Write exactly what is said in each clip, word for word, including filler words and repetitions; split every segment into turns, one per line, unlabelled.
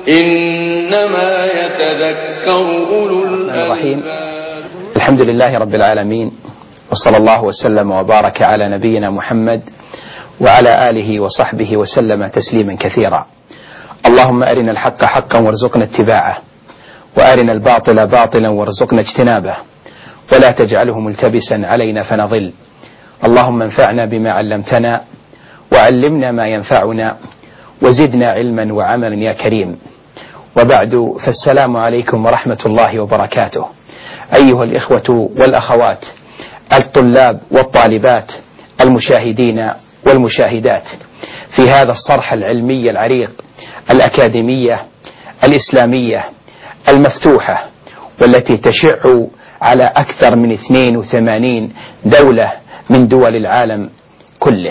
إنما يتذكر أولو الألباب.
الحمد لله رب العالمين، وصلى الله وسلم وبارك على نبينا محمد وعلى آله وصحبه وسلم تسليما كثيرا. اللهم أرنا الحق حقا وارزقنا اتباعه، وأرنا الباطل باطلا وارزقنا اجتنابه، ولا تجعله ملتبسا علينا فنضل. اللهم انفعنا بما علمتنا، وعلمنا ما ينفعنا، وزدنا علما وعملا يا كريم. وبعد، فالسلام عليكم ورحمة الله وبركاته. أيها الإخوة والأخوات، الطلاب والطالبات، المشاهدين والمشاهدات، في هذا الصرح العلمي العريق، الأكاديمية الإسلامية المفتوحة، والتي تشع على أكثر من اثنين وثمانين دولة من دول العالم كله،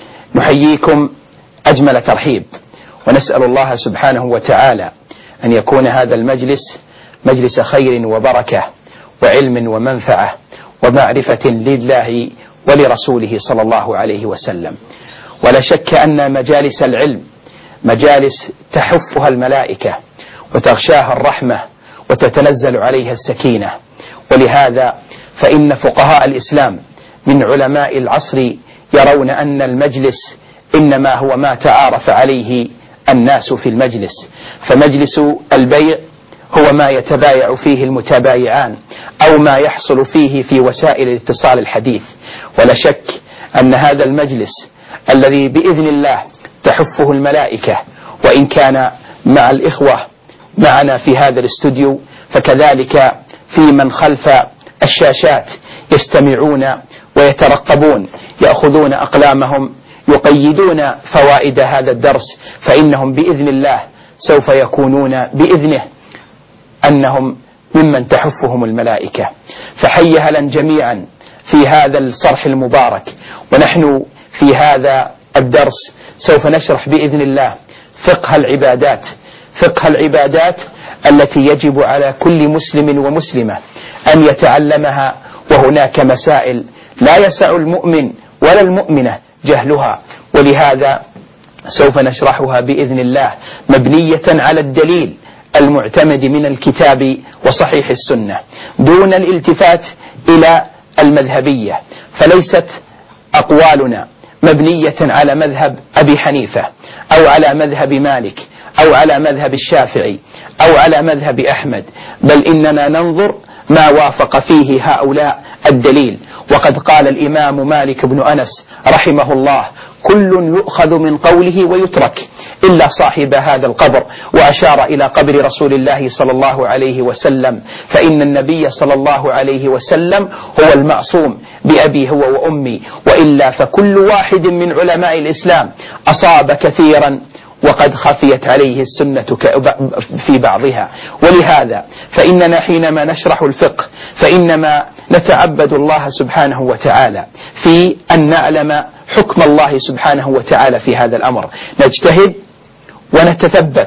نحييكم أجمل ترحيب، ونسأل الله سبحانه وتعالى أن يكون هذا المجلس مجلس خير وبركة وعلم ومنفعة ومعرفة لله ولرسوله صلى الله عليه وسلم. ولا شك أن مجالس العلم مجالس تحفها الملائكة وتغشاها الرحمة وتتنزل عليها السكينة. ولهذا فإن فقهاء الإسلام من علماء العصر يرون أن المجلس إنما هو ما تعارف عليه الناس في المجلس، فمجلس البيع هو ما يتبايع فيه المتبايعان أو ما يحصل فيه في وسائل الاتصال الحديث. ولا شك أن هذا المجلس الذي بإذن الله تحفه الملائكة، وإن كان مع الإخوة معنا في هذا الاستوديو، فكذلك في من خلف الشاشات يستمعون ويترقبون، يأخذون أقلامهم يقيدون فوائد هذا الدرس، فإنهم بإذن الله سوف يكونون بإذنه أنهم ممن تحفهم الملائكة. فحيها لن جميعا في هذا الصرح المبارك. ونحن في هذا الدرس سوف نشرح بإذن الله فقه العبادات، فقه العبادات التي يجب على كل مسلم ومسلمة أن يتعلمها، وهناك مسائل لا يسع المؤمن ولا المؤمنة جهلها، ولهذا سوف نشرحها بإذن الله مبنية على الدليل المعتمد من الكتاب وصحيح السنة، دون الالتفات إلى المذهبية. فليست أقوالنا مبنية على مذهب أبي حنيفة أو على مذهب مالك أو على مذهب الشافعي أو على مذهب أحمد، بل إننا ننظر ما وافق فيه هؤلاء الدليل. وقد قال الإمام مالك بن أنس رحمه الله: كل يؤخذ من قوله ويترك إلا صاحب هذا القبر، وأشار إلى قبر رسول الله صلى الله عليه وسلم، فإن النبي صلى الله عليه وسلم هو المعصوم بأبي هو وأمي، وإلا فكل واحد من علماء الإسلام أصاب كثيرا وقد خفيت عليه السنة في بعضها. ولهذا فإننا حينما نشرح الفقه فإنما نتعبد الله سبحانه وتعالى في أن نعلم حكم الله سبحانه وتعالى في هذا الأمر، نجتهد ونتثبت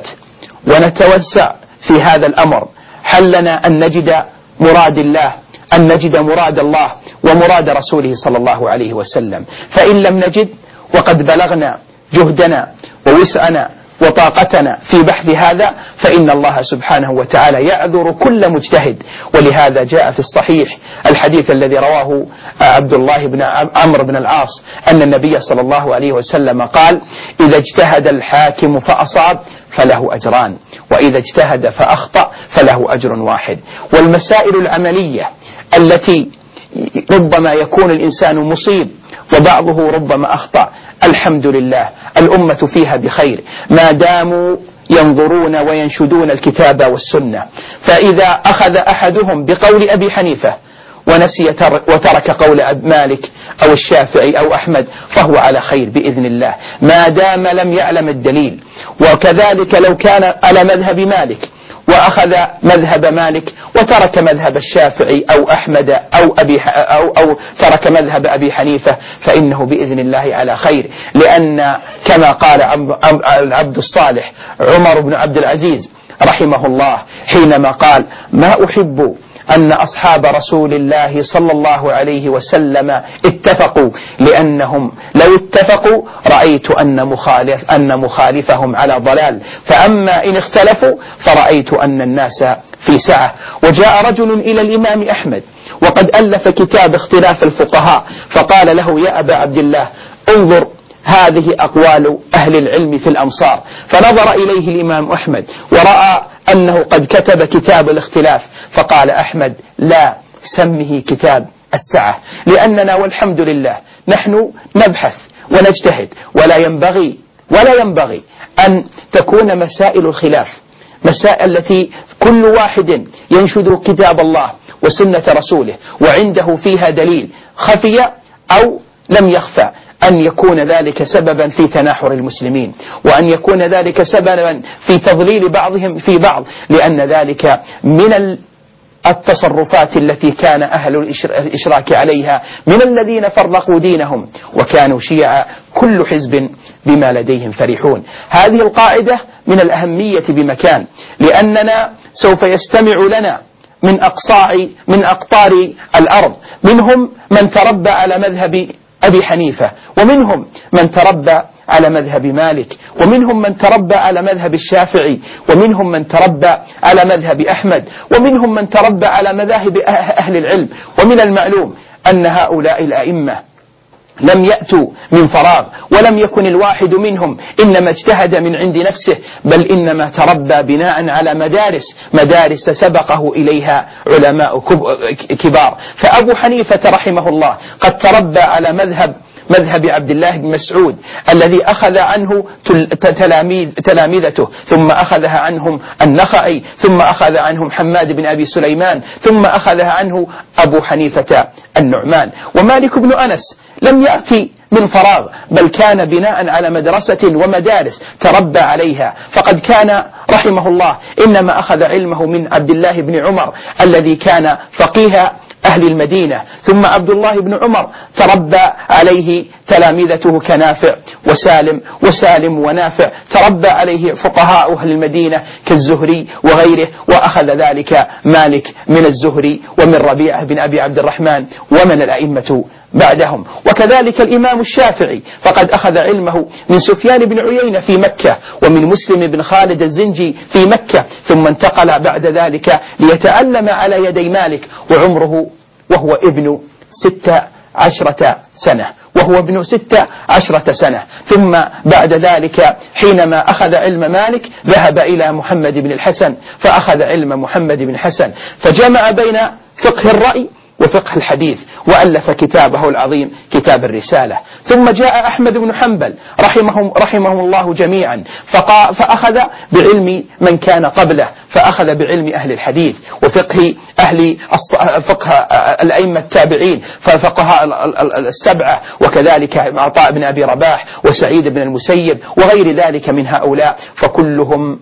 ونتوسع في هذا الأمر، حلنا أن نجد مراد الله، أن نجد مراد الله ومراد رسوله صلى الله عليه وسلم. فإن لم نجد وقد بلغنا جهدنا ووسعنا وطاقتنا في بحث هذا، فإن الله سبحانه وتعالى يعذر كل مجتهد. ولهذا جاء في الصحيح الحديث الذي رواه عبد الله بن عمرو بن العاص أن النبي صلى الله عليه وسلم قال: إذا اجتهد الحاكم فأصاب فله أجران، وإذا اجتهد فأخطأ فله أجر واحد. والمسائل العملية التي ربما يكون الإنسان مصيب وبعضه ربما أخطأ، الحمد لله الأمة فيها بخير ما داموا ينظرون وينشدون الكتاب والسنة. فإذا أخذ أحدهم بقول أبي حنيفة ونسي وترك قول مالك أو الشافعي أو أحمد فهو على خير بإذن الله ما دام لم يعلم الدليل. وكذلك لو كان على مذهب مالك وأخذ مذهب مالك وترك مذهب الشافعي أو أحمد أو, أبي أو, أو ترك مذهب أبي حنيفة فإنه بإذن الله على خير، لأن كما قال العبد الصالح عمر بن عبد العزيز رحمه الله حينما قال: ما أحب أن أصحاب رسول الله صلى الله عليه وسلم اتفقوا، لأنهم لو اتفقوا رأيت أن مخالف أن مخالفهم على ضلال، فأما إن اختلفوا فرأيت أن الناس في سعة. وجاء رجل إلى الإمام أحمد وقد ألف كتاب اختلاف الفقهاء، فقال له: يا أبا عبد الله، انظر هذه أقوال أهل العلم في الأمصار. فنظر إليه الإمام أحمد ورأى أنه قد كتب كتاب الاختلاف، فقال أحمد: لا، سمه كتاب السعة، لأننا والحمد لله نحن نبحث ونجتهد، ولا ينبغي ولا ينبغي أن تكون مسائل الخلاف مسائل التي كل واحد ينشد كتاب الله وسنة رسوله وعنده فيها دليل خفي أو لم يخفى، أن يكون ذلك سببا في تناحر المسلمين، وأن يكون ذلك سببا في تضليل بعضهم في بعض، لأن ذلك من التصرفات التي كان أهل الإشراك عليها من الذين فرقوا دينهم وكانوا شيعا، كل حزب بما لديهم فرحون. هذه القاعدة من الأهمية بمكان، لأننا سوف يستمع لنا من أقصاع من أقطار الأرض، منهم من تربى على مذهب أبي حنيفة، ومنهم من تربى على مذهب مالك، ومنهم من تربى على مذهب الشافعي، ومنهم من تربى على مذهب أحمد، ومنهم من تربى على مذاهب أهل العلم. ومن المعلوم أن هؤلاء الأئمة لم يأتوا من فراغ، ولم يكن الواحد منهم إنما اجتهد من عند نفسه، بل إنما تربى بناء على مدارس مدارس سبقه إليها علماء كبار. فأبو حنيفة رحمه الله قد تربى على مذهب مذهب عبد الله بن مسعود الذي أخذ عنه تلاميذ تلامذته، ثم أخذها عنهم النخعي، ثم أخذ عنهم حماد بن أبي سليمان، ثم أخذها عنه أبو حنيفة النعمان. ومالك بن أنس لم يأتي من فراغ، بل كان بناء على مدرسة ومدارس تربى عليها، فقد كان رحمه الله إنما أخذ علمه من عبد الله بن عمر الذي كان فقيه أهل المدينة، ثم عبد الله بن عمر تربى عليه تلامذته كنافع وسالم وسالم ونافع، تربى عليه فقهاء أهل المدينة كالزهري وغيره، وأخذ ذلك مالك من الزهري ومن ربيعة بن أبي عبد الرحمن ومن الأئمة بعدهم. وكذلك الإمام الشافعي فقد أخذ علمه من سفيان بن عيينة في مكة، ومن مسلم بن خالد الزنجي في مكة، ثم انتقل بعد ذلك ليتعلم على يدي مالك وعمره وهو ابن ستة عشرة سنة وهو ابن ستة عشرة سنة. ثم بعد ذلك حينما أخذ علم مالك ذهب إلى محمد بن الحسن فأخذ علم محمد بن الحسن، فجمع بين فقه الرأي وفقه الحديث، وألف كتابه العظيم كتاب الرسالة. ثم جاء أحمد بن حنبل رحمهم, رحمهم الله جميعا، فأخذ بعلم من كان قبله، فأخذ بعلم أهل الحديث وفقه أهل فقه الأئمة التابعين، ففقهاء السبعة، وكذلك عطاء بن أبي رباح وسعيد بن المسيب وغير ذلك من هؤلاء، فكلهم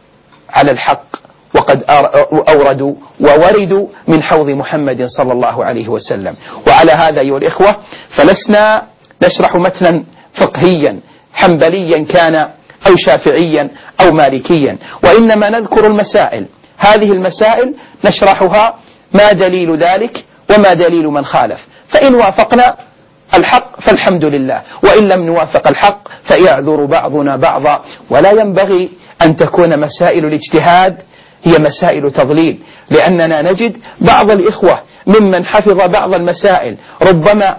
على الحق وقد أوردوا ووردوا من حوض محمد صلى الله عليه وسلم. وعلى هذا أيها الإخوة فلسنا نشرح متنا فقهيا حنبليا كان أو شافعيا أو مالكيا، وإنما نذكر المسائل. هذه المسائل نشرحها ما دليل ذلك وما دليل من خالف، فإن وافقنا الحق فالحمد لله، وإن لم نوافق الحق فيعذر بعضنا بعضا. ولا ينبغي أن تكون مسائل الاجتهاد هي مسائل تضليل، لأننا نجد بعض الإخوة ممن حفظ بعض المسائل ربما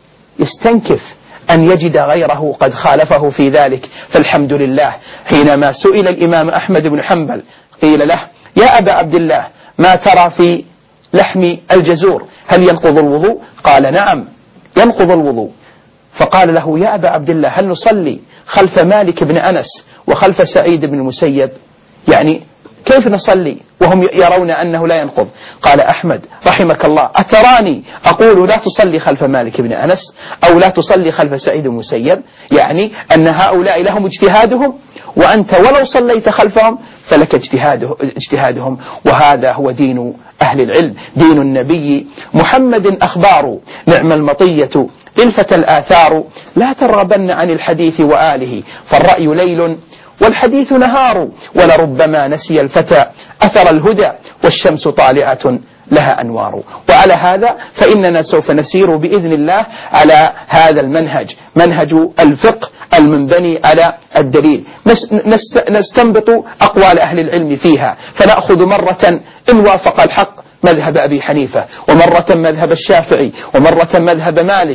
يستنكف أن يجد غيره قد خالفه في ذلك، فالحمد لله. حينما سئل الإمام أحمد بن حنبل قيل له: يا أبا عبد الله، ما ترى في لحم الجزور، هل ينقض الوضوء؟ قال: نعم ينقض الوضوء. فقال له: يا أبا عبد الله، هل نصلي خلف مالك بن أنس وخلف سعيد بن المسيب؟ يعني كيف نصلي وهم يرون أنه لا ينقض؟ قال أحمد رحمك الله: أتراني أقول لا تصلي خلف مالك بن أنس أو لا تصلي خلف سعيد بن المسيب؟ يعني أن هؤلاء لهم اجتهادهم، وأنت ولو صليت خلفهم فلك اجتهاده اجتهادهم. وهذا هو دين أهل العلم، دين النبي محمد أخبار، نعم المطية للفتى الآثار، لا ترغبن عن الحديث وآله، فالرأي ليل والحديث نهار، ولربما نسي الفتى أثر الهدى، والشمس طالعة لها أنوار. وعلى هذا فإننا سوف نسير بإذن الله على هذا المنهج، منهج الفقه المنبني على الدليل، نستنبط أقوال أهل العلم فيها، فنأخذ مرة إن وافق الحق مذهب أبي حنيفة، ومرة مذهب الشافعي، ومرة مذهب مالك،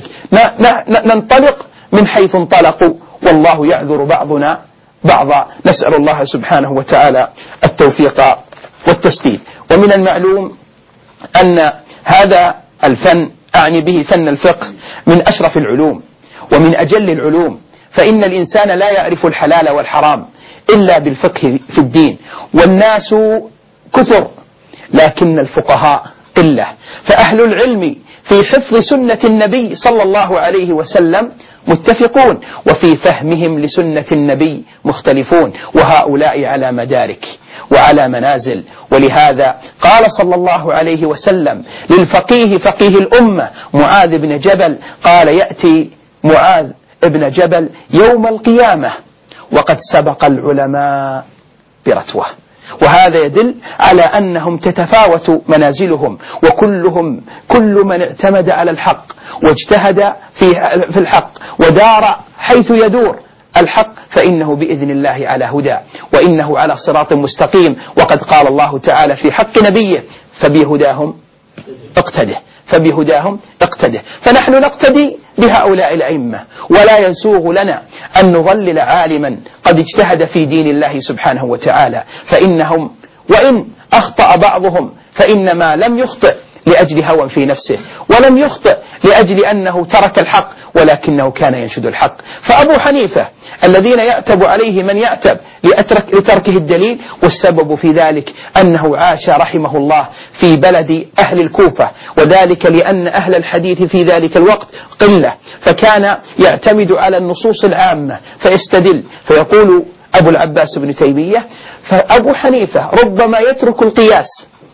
ننطلق من حيث انطلقوا، والله يعذر بعضنا بعضا. نسأل الله سبحانه وتعالى التوفيق والتسديد. ومن المعلوم أن هذا الفن، أعني به فن الفقه، من أشرف العلوم ومن أجل العلوم، فإن الإنسان لا يعرف الحلال والحرام إلا بالفقه في الدين، والناس كثر لكن الفقهاء قلة، فأهل العلم في حفظ سنة النبي صلى الله عليه وسلم متفقون، وفي فهمهم لسنة النبي مختلفون، وهؤلاء على مدارك وعلى منازل. ولهذا قال صلى الله عليه وسلم للفقيه فقيه الأمة معاذ بن جبل، قال: يأتي معاذ بن جبل يوم القيامة وقد سبق العلماء برتوة. وهذا يدل على أنهم تتفاوت منازلهم، وكلهم كل من اعتمد على الحق واجتهد في في الحق ودار حيث يدور الحق فإنه بإذن الله على هدى، وإنه على صراط مستقيم. وقد قال الله تعالى في حق نبيه: فبهداهم اقتده، فبهداهم اقتده. فنحن نقتدي بهؤلاء الأئمة، ولا يسوغ لنا أن نضلل عالما قد اجتهد في دين الله سبحانه وتعالى، فإنهم وإن أخطأ بعضهم فإنما لم يخطئ لأجل هوى في نفسه، ولم يخطئ لأجل أنه ترك الحق، ولكنه كان ينشد الحق. فأبو حنيفة الذين يعتب عليه من يعتب لتركه الدليل، والسبب في ذلك أنه عاش رحمه الله في بلد أهل الكوفة، وذلك لأن أهل الحديث في ذلك الوقت قلة، فكان يعتمد على النصوص العامة فيستدل. فيقول أبو العباس بن تيمية: فأبو حنيفة ربما يترك القياس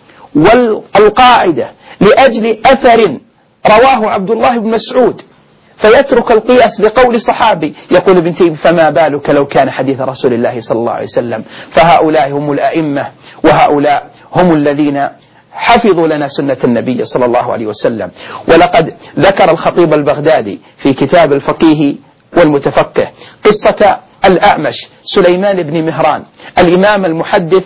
والقاعدة لأجل أثر رواه عبد الله بن مسعود، فيترك القياس لقول صحابي. يقول ابن تيمية: فما بالك لو كان حديث رسول الله صلى الله عليه وسلم. فهؤلاء هم الأئمة، وهؤلاء هم الذين حفظوا لنا سنة النبي صلى الله عليه وسلم. ولقد ذكر الخطيب البغدادي في كتاب الفقيه والمتفقه قصة الأعمش سليمان بن مهران الإمام المحدث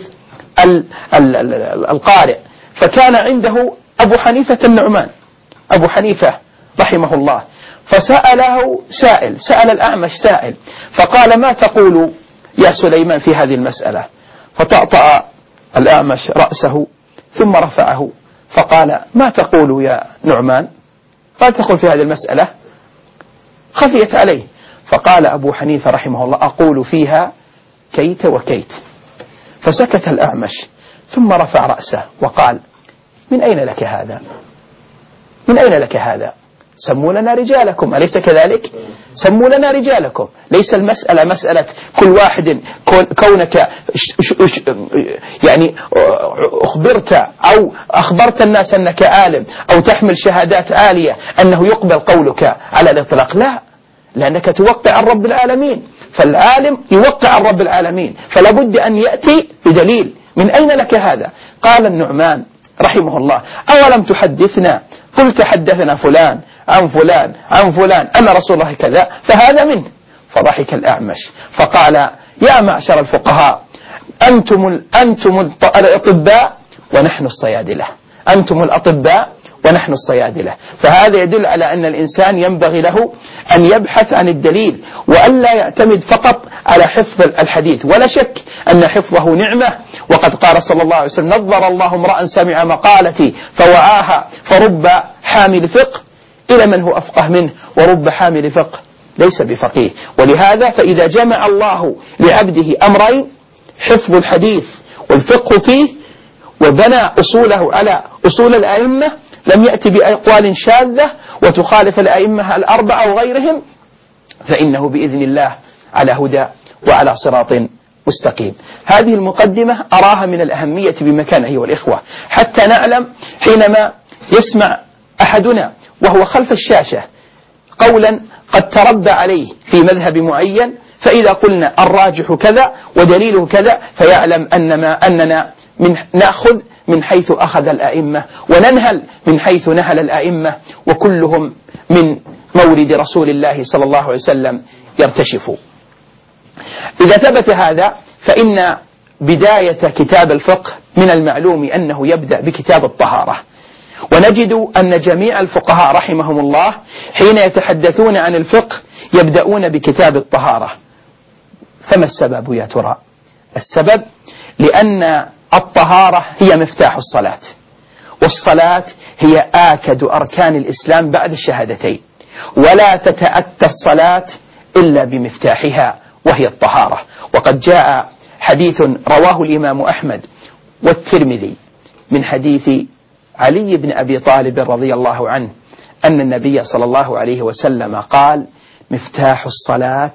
القارئ، فكان عنده أبو حنيفة النعمان أبو حنيفة رحمه الله، فسأله سائل، سأل الأعمش سائل، فقال: ما تقول يا سليمان في هذه المسألة؟ فطأطأ الأعمش رأسه ثم رفعه فقال: ما تقول يا نعمان؟ ما تقول في هذه المسألة؟ خفيت عليه، فقال أبو حنيفة رحمه الله: أقول فيها كيت وكيت. فسكت الأعمش ثم رفع رأسه وقال: من أين لك هذا؟ من أين لك هذا؟ سموا لنا رجالكم، أليس كذلك؟ سموا لنا رجالكم. ليس المسألة مسألة كل واحد كونك يعني أخبرت أو أخبرت الناس أنك عالم أو تحمل شهادات عالية أنه يقبل قولك على الإطلاق، لا، لأنك توقع عن رب العالمين، فالعالم يوقع عن رب العالمين، فلا بد أن يأتي بدليل. من أين لك هذا؟ قال النعمان رحمه الله: أولم تحدثنا؟ قلت حدثنا فلان عن فلان عن فلان أن رسول الله كذا، فهذا منه. فضحك الأعمش فقال: يا معشر الفقهاء، أنتم أنتم الأطباء ونحن الصيادلة، أنتم الأطباء ونحن الصيادلة. فهذا يدل على أن الإنسان ينبغي له أن يبحث عن الدليل، وأن لا يعتمد فقط على حفظ الحديث. ولا شك أن حفظه نعمة، وقد قال صلى الله عليه وسلم: نظر الله امرأ سمع مقالتي فوعاها، فرب حامل فقه إلى من هو أفقه منه، ورب حامل فقه ليس بفقيه. ولهذا فإذا جمع الله لعبده أمرين: حفظ الحديث والفقه فيه، وبنى أصوله على أصول الأئمة، لم يأتي بأقوال شاذة وتخالف الأئمة الأربعة وغيرهم، فإنه بإذن الله على هدى وعلى صراط مستقيم. هذه المقدمة أراها من الأهمية بمكان أيها الإخوة، حتى نعلم حينما يسمع أحدنا وهو خلف الشاشة قولا قد تربى عليه في مذهب معين، فإذا قلنا الراجح كذا ودليله كذا، فيعلم أنما أننا من نأخذ من حيث أخذ الأئمة، وننهل من حيث نهل الأئمة، وكلهم من مورد رسول الله صلى الله عليه وسلم يرتشف. إذا ثبت هذا فإن بداية كتاب الفقه من المعلوم أنه يبدأ بكتاب الطهارة، ونجد أن جميع الفقهاء رحمهم الله حين يتحدثون عن الفقه يبدأون بكتاب الطهارة. فما السبب يا ترى؟ السبب لأن الطهارة هي مفتاح الصلاة، والصلاة هي آكد أركان الإسلام بعد الشهادتين، ولا تتأتى الصلاة إلا بمفتاحها وهي الطهارة. وقد جاء حديث رواه الإمام أحمد والترمذي من حديث علي بن أبي طالب رضي الله عنه أن النبي صلى الله عليه وسلم قال: مفتاح الصلاة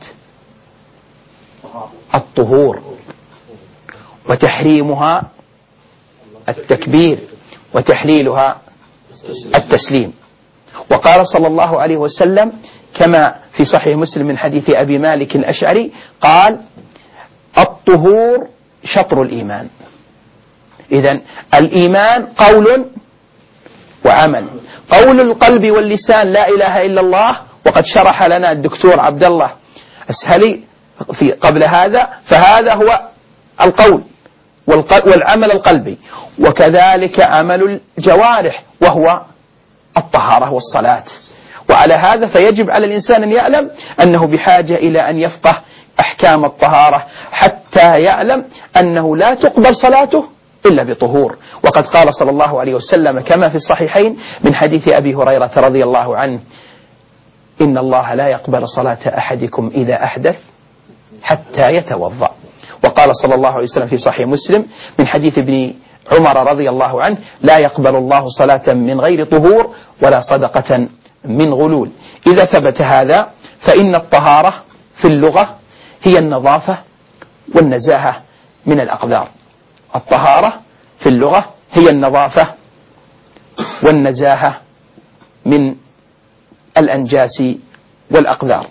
الطهور، وتحريمها التكبير، وتحليلها التسليم. وقال صلى الله عليه وسلم كما في صحيح مسلم من حديث أبي مالك الأشعري قال: الطهور شطر الإيمان. إذن الإيمان قول وعمل. قول القلب واللسان لا إله إلا الله، وقد شرح لنا الدكتور عبد الله أسهلي في قبل هذا، فهذا هو القول والعمل القلبي، وكذلك عمل الجوارح وهو الطهارة والصلاة. وعلى هذا فيجب على الإنسان أن يعلم أنه بحاجة إلى أن يفقه أحكام الطهارة حتى يعلم أنه لا تقبل صلاته إلا بطهور. وقد قال صلى الله عليه وسلم كما في الصحيحين من حديث أبي هريرة رضي الله عنه: إن الله لا يقبل صلاة أحدكم إذا أحدث حتى يتوضأ. وقال صلى الله عليه وسلم في صحيح مسلم من حديث ابن عمر رضي الله عنه: لا يقبل الله صلاة من غير طهور ولا صدقة من غلول. إذا ثبت هذا فإن الطهارة في اللغة هي النظافة والنزاهة من الأقذار. الطهارة في اللغة هي النظافة والنزاهة من الأنجاس والأقذار.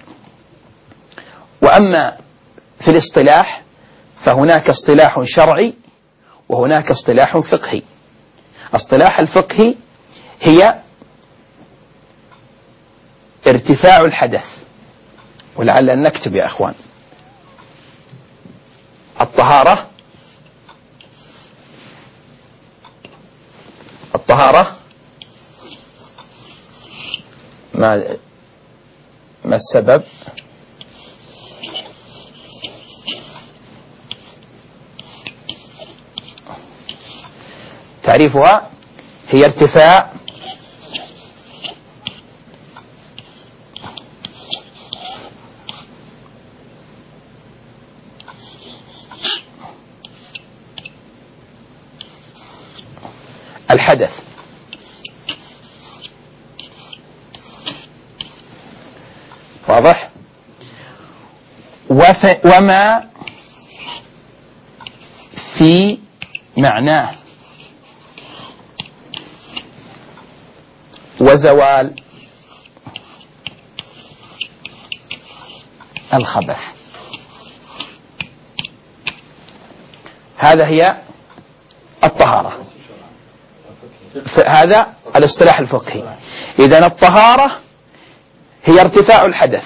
وأما في الاصطلاح فهناك اصطلاح شرعي وهناك اصطلاح فقهي. اصطلاح الفقهي هي ارتفاع الحدث، ولعل أن نكتب يا أخوان: الطهارة الطهارة ما ما السبب؟ تعريفها هي ارتفاع الحدث. واضح؟ وما في معناه وزوال الخبث. هذا هي الطهارة، هذا الاصطلاح الفقهي. إذن الطهارة هي ارتفاع الحدث،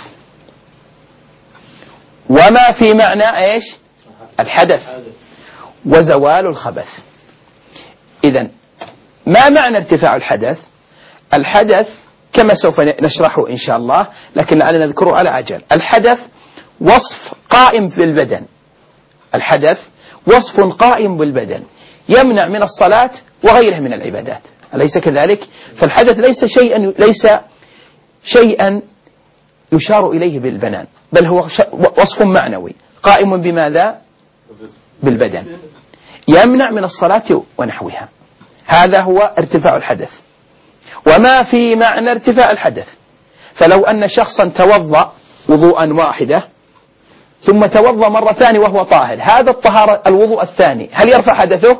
وما في معنى إيش؟ الحدث، وزوال الخبث. إذن ما معنى ارتفاع الحدث؟ الحدث كما سوف نشرحه إن شاء الله، لكن لعلنا نذكره على عجل. الحدث وصف قائم بالبدن، الحدث وصف قائم بالبدن يمنع من الصلاة وغيرها من العبادات، أليس كذلك؟ فالحدث ليس شيئا ليس شيئا يشار إليه بالبنان، بل هو وصف معنوي قائم بماذا؟ بالبدن، يمنع من الصلاة ونحوها. هذا هو ارتفاع الحدث. وما في معنى ارتفاع الحدث، فلو أن شخصا توضأ وضوءا واحدة ثم توضأ مرة ثانية وهو طاهر، هذا الطهارة الوضوء الثاني هل يرفع حدثه؟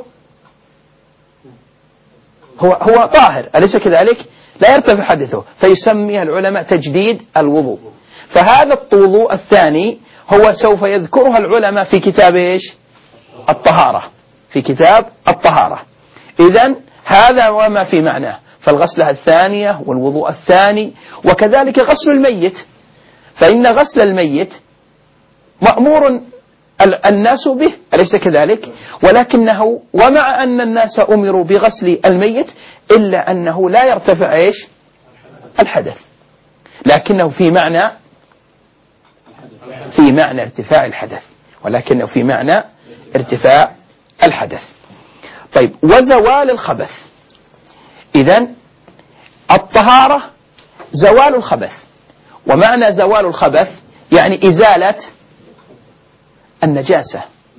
هو هو طاهر، أليس كذلك؟ لا يرتفع حدثه، فيسميها العلماء تجديد الوضوء. فهذا الوضوء الثاني هو سوف يذكرها العلماء في كتاب إيش؟ الطهارة، في كتاب الطهارة. إذن هذا وما في معناه. فالغسلة الثانية والوضوء الثاني، وكذلك غسل الميت، فإن غسل الميت مأمور الناس به، أليس كذلك؟ ولكنه ومع أن الناس أمروا بغسل الميت إلا أنه لا يرتفع إيش؟ الحدث، لكنه في معنى في معنى ارتفاع الحدث، ولكنه في معنى ارتفاع الحدث. طيب، وزوال الخبث. إذن الطهارة زوال الخبث، ومعنى زوال الخبث يعني إزالة النجاسة.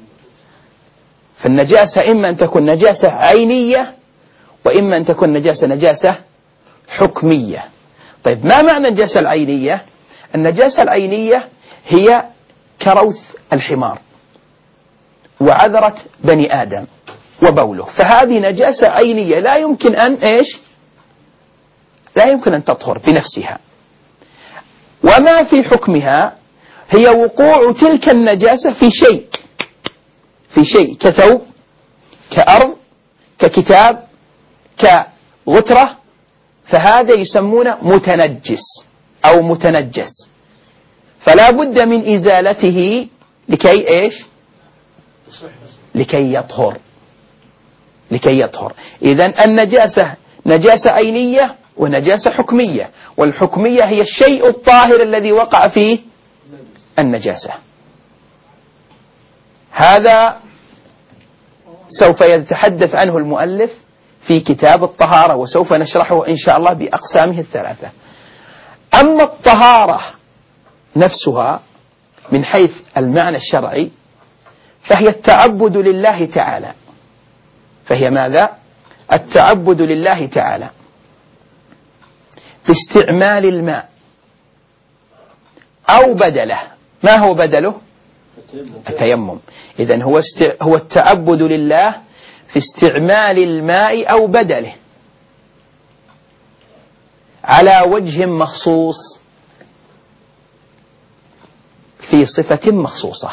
فالنجاسة إما أن تكون نجاسة عينية، وإما أن تكون نجاسة نجاسة حكمية. طيب، ما معنى النجاسة العينية؟ النجاسة العينية هي كروث الحمار وعذرة بني آدم وبوله، فهذه نجاسة عينية لا يمكن أن إيش؟ لا يمكن أن تطهر بنفسها. وما في حكمها هي وقوع تلك النجاسة في شيء في شيء كثوب، كأرض، ككتاب، كغترة، فهذا يسمونه متنجس أو متنجس، فلا بد من إزالته لكي إيش؟ لكي يطهر لكي يطهر. إذن النجاسة نجاسة عينية ونجاسة حكمية، والحكمية هي الشيء الطاهر الذي وقع فيه النجاسة. هذا سوف يتحدث عنه المؤلف في كتاب الطهارة، وسوف نشرحه إن شاء الله بأقسامه الثلاثة. أما الطهارة نفسها من حيث المعنى الشرعي فهي التعبد لله تعالى. فهي ماذا؟ التعبد لله تعالى باستعمال الماء أو بدله. ما هو بدله؟ التيمم. إذن هو است... هو التعبد لله في استعمال الماء أو بدله على وجه مخصوص في صفة مخصوصة.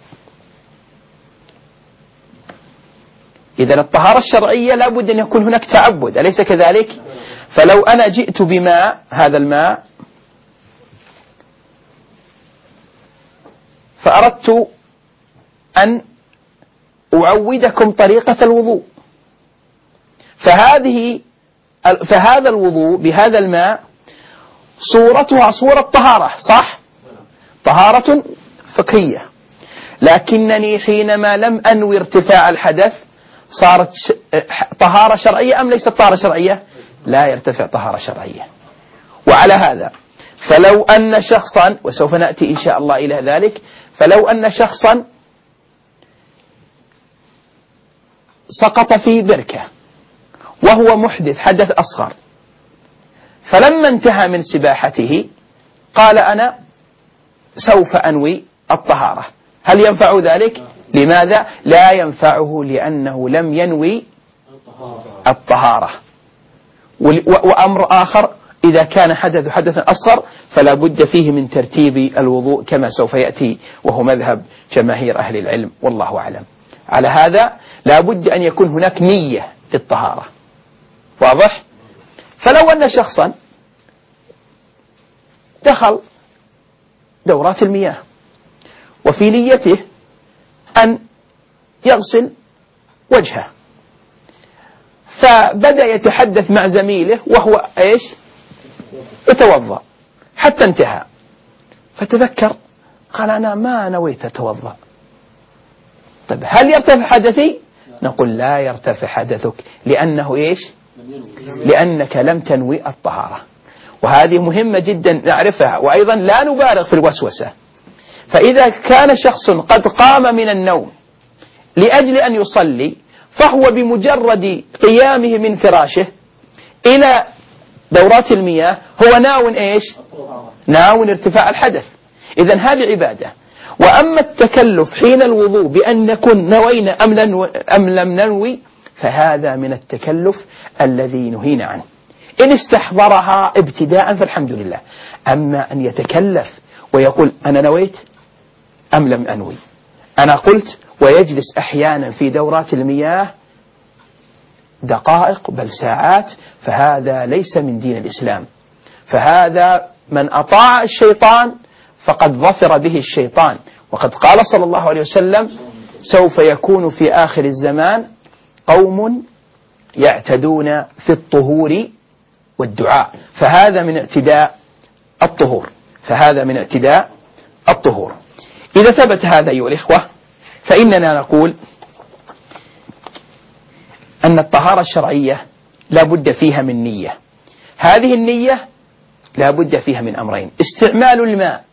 إذن الطهارة الشرعية لا بد أن يكون هناك تعبد، أليس كذلك؟ فلو أنا جئت بماء، هذا الماء، فأردت أن أعودكم طريقة الوضوء، فهذه فهذا الوضوء بهذا الماء صورتها صورة طهارة، صح؟ طهارة فقهية. لكنني حينما لم أنوي ارتفاع الحدث صارت طهارة شرعية أم ليست طهارة شرعية؟ لا يرتفع طهارة شرعية. وعلى هذا فلو أن شخصا، وسوف نأتي إن شاء الله إلى ذلك، فلو أن شخصا سقط في بركة وهو محدث حدث أصغر، فلما انتهى من سباحته قال أنا سوف أنوي الطهارة، هل ينفع ذلك؟ لماذا؟ لا ينفعه، لأنه لم ينوي الطهارة. وأمر آخر، إذا كان حدث حدث أصغر فلا بد فيه من ترتيب الوضوء كما سوف يأتي، وهو مذهب جماهير أهل العلم والله أعلم. على هذا لا بد أن يكون هناك نية للطهارة، واضح؟ فلو أن شخصا دخل دورات المياه وفي نيته أن يغسل وجهه، فبدأ يتحدث مع زميله وهو إيش؟ يتوضأ حتى انتهى، فتذكر قال أنا ما نويت أتوضأ. طيب هل يرتفع حدثي؟ نقول لا يرتفع حدثك، لأنه إيش؟ لأنك لم تنوي الطهارة. وهذه مهمة جدا نعرفها، وأيضا لا نبالغ في الوسوسة. فإذا كان شخص قد قام من النوم لأجل أن يصلي، فهو بمجرد قيامه من فراشه إلى دورات المياه هو ناو إيش؟ ناو ارتفاع الحدث. إذن هذه عبادة. وأما التكلف حين الوضوء بأن نكون نوينا أم لم ننوي، فهذا من التكلف الذي نهينا عنه. إن استحضرها ابتداء فالحمد لله. أما أن يتكلف ويقول أنا نويت أم لم أنوي، أنا قلت، ويجلس أحيانا في دورات المياه دقائق بل ساعات، فهذا ليس من دين الإسلام. فهذا من أطاع الشيطان فقد ظفر به الشيطان. وقد قال صلى الله عليه وسلم: سوف يكون في آخر الزمان قوم يعتدون في الطهور والدعاء. فهذا من اعتداء الطهور فهذا من اعتداء الطهور. إذا ثبت هذا أيها الإخوة، فإننا نقول أن الطهارة الشرعية لا بد فيها من نية. هذه النية لا بد فيها من أمرين: استعمال الماء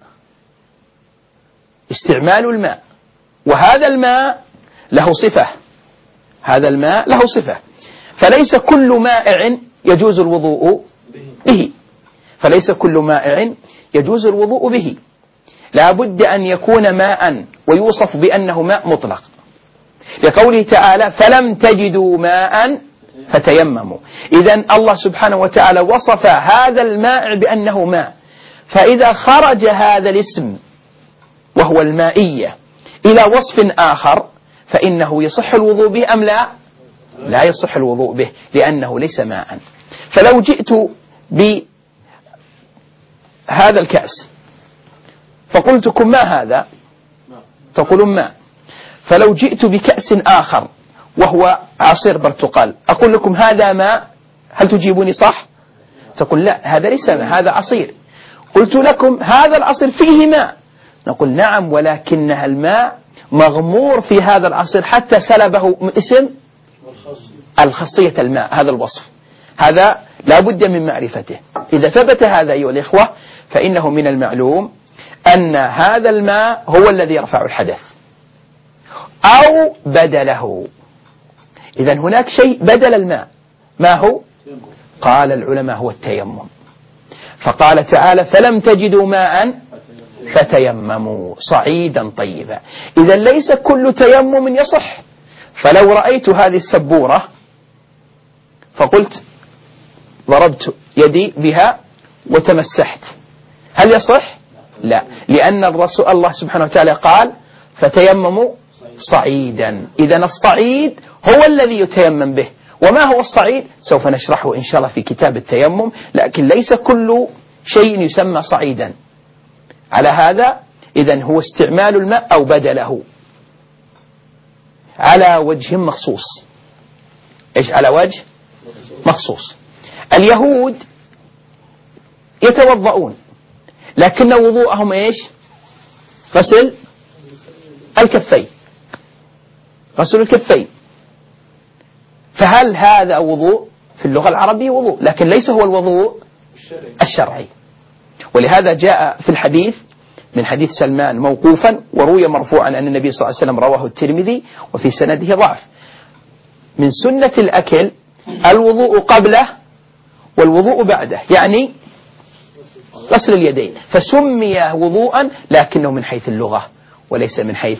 استعمال الماء وهذا الماء له صفة هذا الماء له صفة فليس كل مائع يجوز الوضوء به فليس كل مائع يجوز الوضوء به لا بد أن يكون ماء ويوصف بأنه ماء مطلق، لقوله تعالى: فلم تجدوا ماء فتيمموا. إذن الله سبحانه وتعالى وصف هذا الماء بأنه ماء، فإذا خرج هذا الاسم وهو المائية إلى وصف آخر فإنه يصح الوضوء به أم لا؟ لا يصح الوضوء به لأنه ليس ماء. فلو جئت بهذا الكأس فقلتكم: ما هذا؟ تقولون ماء. فلو جئت بكأس آخر وهو عصير برتقال أقول لكم: هذا ماء، هل تجيبوني صح؟ تقول: لا، هذا ليس ماء، هذا عصير. قلت لكم: هذا العصير فيه ماء، نقول: نعم، ولكنها الماء مغمور في هذا العصير حتى سلبه من اسم الخاصية الماء، هذا الوصف، هذا لا بد من معرفته. إذا ثبت هذا أيها الإخوة فإنه من المعلوم أن هذا الماء هو الذي يرفع الحدث أو بدله. إذن هناك شيء بدل الماء، ما هو؟ قال العلماء: هو التيمم. فقال تعالى: فلم تجدوا ماء فتيمموا صعيدا طيبا. إذن ليس كل تيمم يصح. فلو رأيت هذه السبورة فقلت ضربت يدي بها وتمسحت، هل يصح؟ لا، لأن الرسول الله سبحانه وتعالى قال: فتيمموا صعيدا. إذن الصعيد هو الذي يتيمم به. وما هو الصعيد؟ سوف نشرحه إن شاء الله في كتاب التيمم، لكن ليس كل شيء يسمى صعيدا. على هذا إذن هو استعمال الماء أو بدله على وجه مخصوص. إيش على وجه مخصوص؟ اليهود يتوضؤون لكن وضوءهم إيش؟ غسل الكفين غسل الكفين فهل هذا وضوء؟ في اللغة العربية وضوء، لكن ليس هو الوضوء الشرعي. ولهذا جاء في الحديث من حديث سلمان موقوفا، وروي مرفوعا أن النبي صلى الله عليه وسلم رواه الترمذي وفي سنده ضعف: من سنة الأكل الوضوء قبله والوضوء بعده، يعني غسل اليدين، فسمي وضوءا لكنه من حيث اللغة وليس من حيث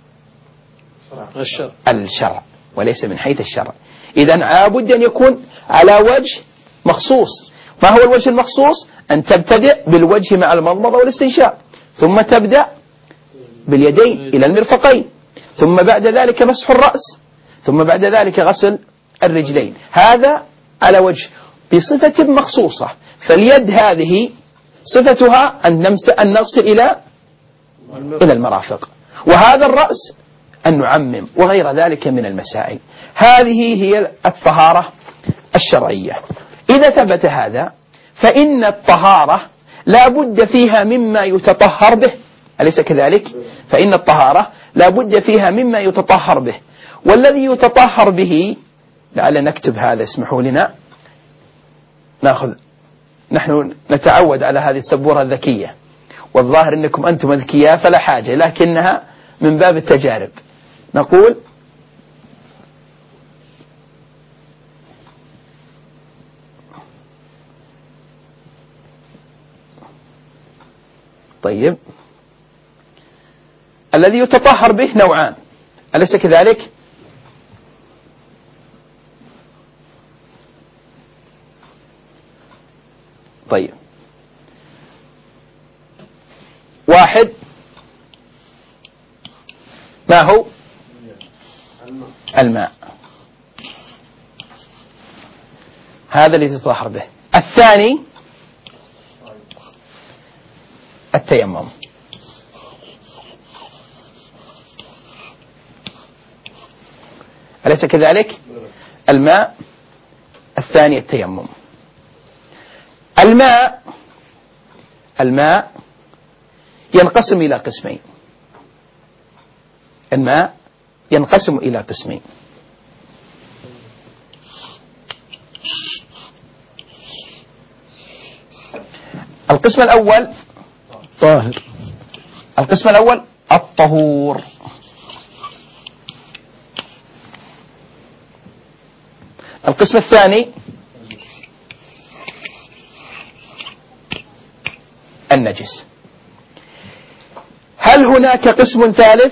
الشرع وليس من حيث الشرع. إذن عابد أن يكون على وجه مخصوص. ما هو الوجه المخصوص؟ أن تبتدئ بالوجه مع المضمضة والاستنشاق، ثم تبدأ باليدين إلى المرفقين، ثم بعد ذلك مسح الرأس، ثم بعد ذلك غسل الرجلين. هذا على وجه بصفة مخصوصة. فاليد هذه صفتها أن أن نغسل إلى إلى المرافق، وهذا الرأس أن نعمم، وغير ذلك من المسائل. هذه هي الطهارة الشرعية. إذا ثبت هذا فإن الطهارة لا بد فيها مما يتطهر به، أليس كذلك؟ فإن الطهارة لا بد فيها مما يتطهر به، والذي يتطهر به، لعل نكتب هذا، اسمحوا لنا نأخذ، نحن نتعود على هذه السبورة الذكية، والظاهر أنكم أنتم أذكياء فلا حاجة، لكنها من باب التجارب. نقول: طيب، الذي يتطهر به نوعان، أليس كذلك؟ طيب، واحد ما هو؟ الماء. هذا الذي تطهر به. الثاني التيمم. أليس كذلك؟ الماء الثاني التيمم. الماء الماء ينقسم إلى قسمين. الماء ينقسم إلى قسمين. القسم الأول طاهر. القسم الأول الطهور. القسم الثاني النجس. هل هناك قسم ثالث؟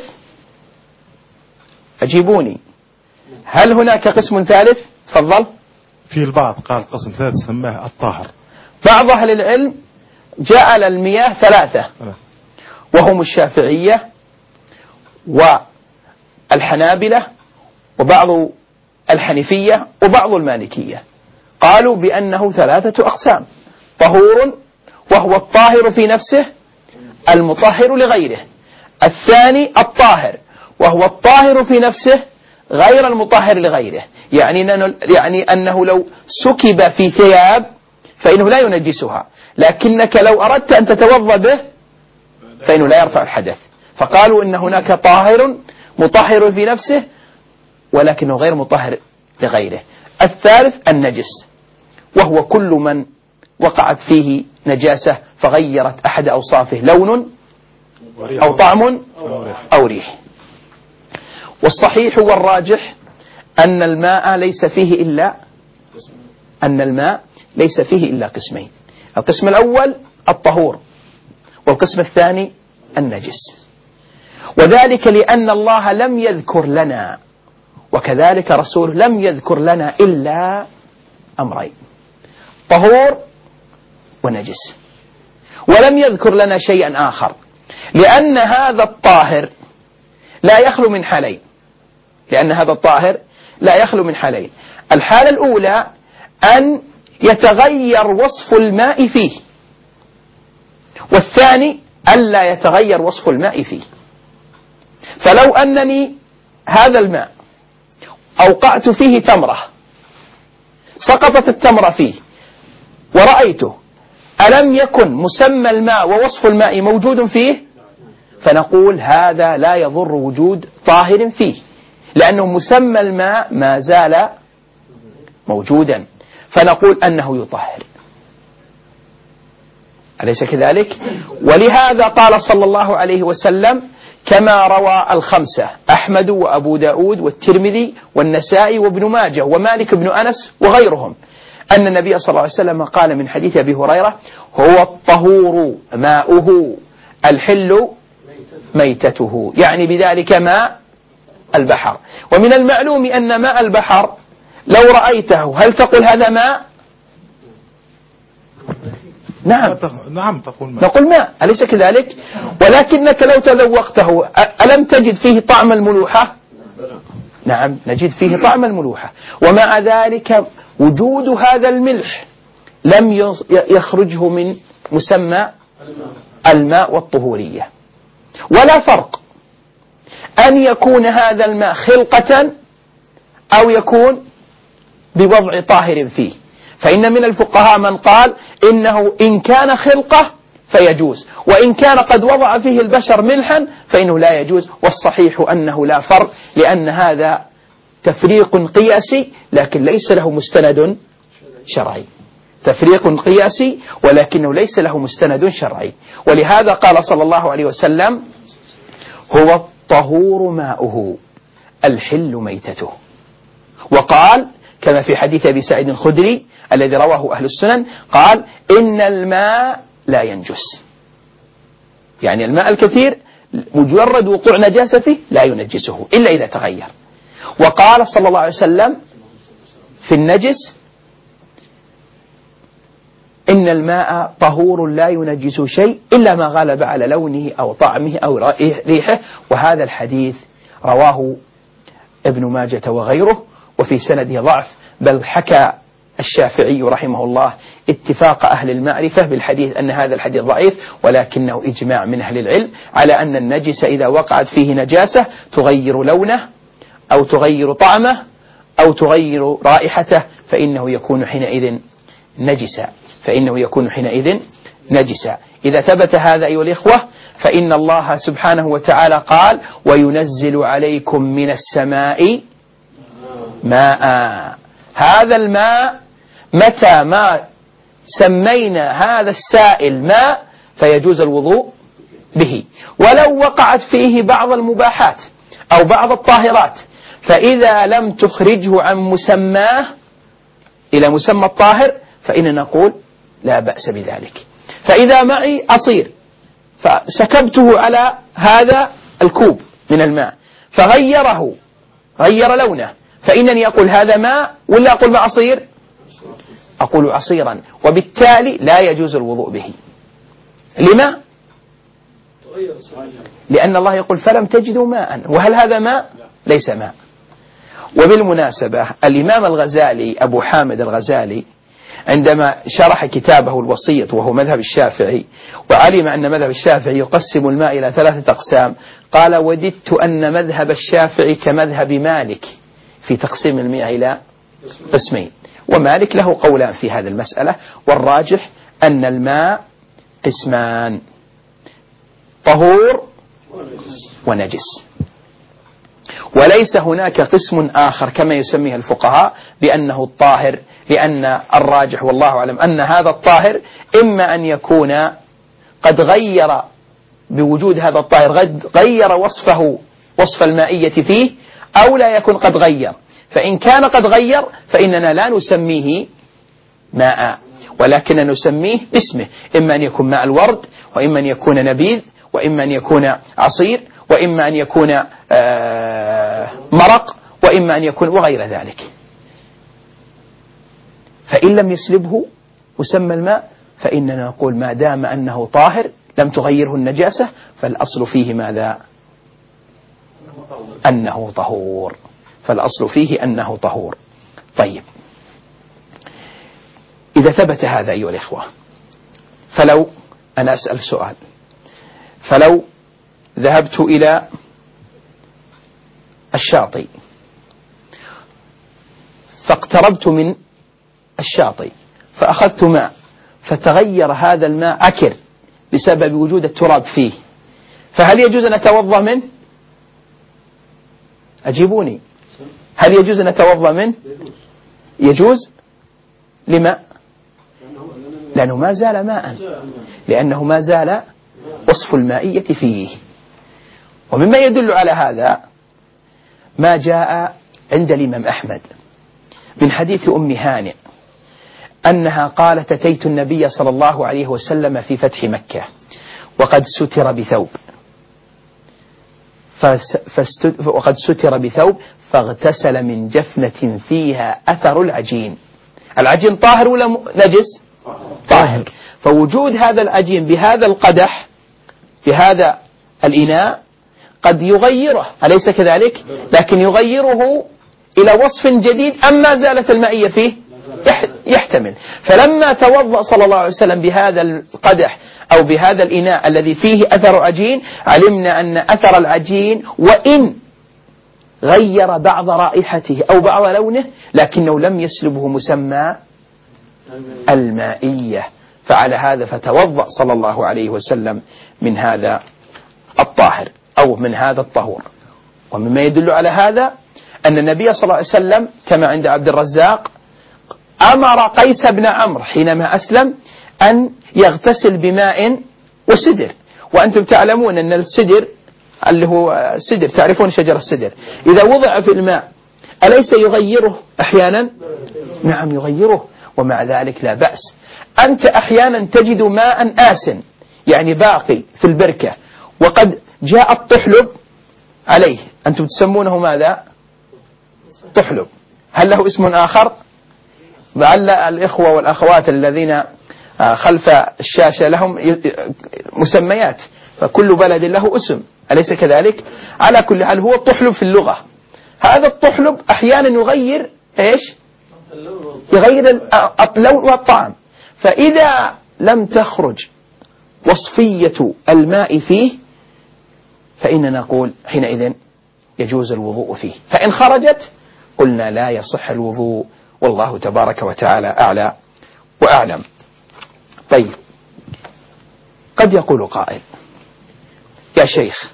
أجيبوني. هل هناك قسم ثالث؟ تفضل.
في البعض قال قسم ثالث سماه الطاهر.
بعض أهل العلم جعل المياه ثلاثة، وهم الشافعية والحنابلة وبعض الحنفية وبعض المالكية، قالوا بأنه ثلاثة أقسام: طهور وهو الطاهر في نفسه المطهر لغيره، الثاني الطاهر وهو الطاهر في نفسه غير المطهر لغيره، يعني يعني أنه لو سكب في ثياب فإنه لا ينجسها، لكنك لو أردت أن تتوضأ به فإنه لا يرفع الحدث. فقالوا إن هناك طاهر مطهر في نفسه ولكنه غير مطهر لغيره. الثالث النجس، وهو كل من وقعت فيه نجاسة فغيرت أحد أوصافه: لون أو طعم أو ريح. والصحيح والراجح أن الماء ليس فيه إلا أن الماء ليس فيه إلا قسمين: القسم الأول الطهور، والقسم الثاني النجس. وذلك لأن الله لم يذكر لنا وكذلك رسوله لم يذكر لنا إلا أمرين: طهور ونجس، ولم يذكر لنا شيئا آخر، لأن هذا الطاهر لا يخلو من حالين لأن هذا الطاهر لا يخلو من حالين الحالة الأولى أن يتغير وصف الماء فيه، والثاني ألا يتغير وصف الماء فيه. فلو أنني هذا الماء أوقعت فيه تمرة، سقطت التمرة فيه ورأيته، ألم يكن مسمى الماء ووصف الماء موجود فيه؟ فنقول هذا لا يضر وجود طاهر فيه، لأنه مسمى الماء ما زال موجودا، فنقول أنه يطهر. أليس كذلك؟ ولهذا قال صلى الله عليه وسلم كما روى الخمسة: أحمد وأبو داود والترمذي والنسائي وابن ماجه ومالك بن أنس وغيرهم، أن النبي صلى الله عليه وسلم قال من حديث أبي هريرة: هو الطهور ماؤه الحل ميتته، يعني بذلك ماء البحر. ومن المعلوم أن ماء البحر لو رأيته هل تقول هذا ماء؟ نعم
نعم تقول ماء.
نقول ماء، أليس كذلك؟ ولكنك لو تذوقته ألم تجد فيه طعم الملوحة؟ نعم نجد فيه طعم الملوحة. ومع ذلك وجود هذا الملح لم يخرجه من مسمى الماء والطهورية. ولا فرق أن يكون هذا الماء خلقة أو يكون بوضع طاهر فيه، فإن من الفقهاء من قال إنه إن كان خلقة فيجوز، وإن كان قد وضع فيه البشر ملحا فإنه لا يجوز. والصحيح أنه لا فرق، لأن هذا تفريق قياسي لكن ليس له مستند شرعي، تفريق قياسي ولكنه ليس له مستند شرعي. ولهذا قال صلى الله عليه وسلم: هو الطهور ماؤه الحل ميتته. وقال كما في حديث أبي سعيد الخدري الذي رواه أهل السنن، قال: إن الماء لا ينجس، يعني الماء الكثير مجرد وقوع نجاسة فيه لا ينجسه إلا إذا تغير. وقال صلى الله عليه وسلم في النجس: إن الماء طهور لا ينجس شيء إلا ما غلب على لونه أو طعمه أو ريحه. وهذا الحديث رواه ابن ماجة وغيره، وفي سنده ضعف، بل حكى الشافعي رحمه الله اتفاق أهل المعرفة بالحديث أن هذا الحديث ضعيف، ولكنه إجماع من أهل العلم على أن النجس إذا وقعت فيه نجاسة تغير لونه أو تغير طعمه أو تغير رائحته فإنه يكون حينئذ نجسا فإنه يكون حينئذ نجسا. إذا ثبت هذا أيها الإخوة فإن الله سبحانه وتعالى قال: وينزل عليكم من السماء ماء. هذا الماء متى ما سمينا هذا السائل ماء فيجوز الوضوء به، ولو وقعت فيه بعض المباحات أو بعض الطاهرات، فإذا لم تخرجه عن مسماه إلى مسمى الطاهر فإننا نقول لا بأس بذلك. فإذا معي عصير فسكبته على هذا الكوب من الماء فغيره غير لونه، فإنني أقول هذا ماء ولا أقول ما عصير؟ أقول عصيرا، وبالتالي لا يجوز الوضوء به. لما؟ لأن الله يقول: فلم تجدوا ماء. وهل هذا ماء؟ ليس ماء. وبالمناسبة الإمام الغزالي أبو حامد الغزالي عندما شرح كتابه الوصية وهو مذهب الشافعي وعلم أن مذهب الشافعي يقسم الماء إلى ثلاثة أقسام، قال: وددت أن مذهب الشافعي كمذهب مالك في تقسيم المياه إلى قسمين. ومالك له قولان في هذه المسألة، والراجح أن الماء قسمان: طهور ونجس، وليس هناك قسم آخر كما يسميه الفقهاء بأنه الطاهر، لأن الراجح والله أعلم أن هذا الطاهر إما أن يكون قد غير بوجود هذا الطاهر غير وصفه وصف المائية فيه، أو لا يكون قد غير. فإن كان قد غير فإننا لا نسميه ماء، ولكن نسميه اسمه، إما أن يكون ماء الورد، وإما أن يكون نبيذ، وإما أن يكون عصير، وإما أن يكون مرق، وإما أن يكون وغير ذلك. فإن لم يسلبه مسمى الماء فإننا نقول ما دام أنه طاهر لم تغيره النجاسة فالأصل فيه ماذا؟ أنه طهور. فالأصل فيه أنه طهور. طيب، إذا ثبت هذا أيها الإخوة، فلو أنا أسأل سؤال، فلو ذهبت إلى الشاطئ فاقتربت من الشاطئ فأخذت ماء فتغير هذا الماء عكر بسبب وجود التراب فيه، فهل يجوز أن أتوضأ منه؟ أجيبوني، هل يجوز أن أتوضأ منه؟ يجوز. لما؟ لأنه ما زال ماء، لأنه ما زال وصف المائية فيه. ومما يدل على هذا ما جاء عند الإمام أحمد من حديث أم هانئ أنها قالت: أتيت النبي صلى الله عليه وسلم في فتح مكة وقد ستر بثوب وقد ستر بثوب فاغتسل من جفنة فيها أثر العجين. العجين طاهر ولا نجس؟ طاهر. فوجود هذا العجين بهذا القدح بهذا الإناء قد يغيره، أليس كذلك؟ لكن يغيره إلى وصف جديد، أما زالت المائية فيه يحتمل. فلما توضأ صلى الله عليه وسلم بهذا القدح أو بهذا الإناء الذي فيه أثر عجين، علمنا أن أثر العجين وإن غير بعض رائحته أو بعض لونه لكنه لم يسلبه مسمى المائية. فعلى هذا فتوضأ صلى الله عليه وسلم من هذا الطاهر أو من هذا الطهور. ومما يدل على هذا أن النبي صلى الله عليه وسلم كما عند عبد الرزاق أمر قيس بن عمرو حينما أسلم أن يغتسل بماء وسدر. وأنتم تعلمون أن السدر اللي هو سدر، تعرفون شجر السدر، إذا وضع في الماء أليس يغيره أحيانا؟ نعم يغيره، ومع ذلك لا بأس. أنت أحيانا تجد ماء آسن يعني باقي في البركة وقد جاء الطحلب عليه، أنتم تسمونه ماذا؟ طحلب. هل له اسم آخر؟ لعل الإخوة والأخوات الذين خلف الشاشة لهم مسميات، فكل بلد له اسم، أليس كذلك؟ على كل حال هو الطحلب في اللغة. هذا الطحلب أحيانا يغير إيش؟ يغير اللون والطعم. فإذا لم تخرج وصفية الماء فيه فإننا نقول حينئذ يجوز الوضوء فيه، فإن خرجت قلنا لا يصح الوضوء، والله تبارك وتعالى أعلى وأعلم. طيب، قد يقول قائل: يا شيخ،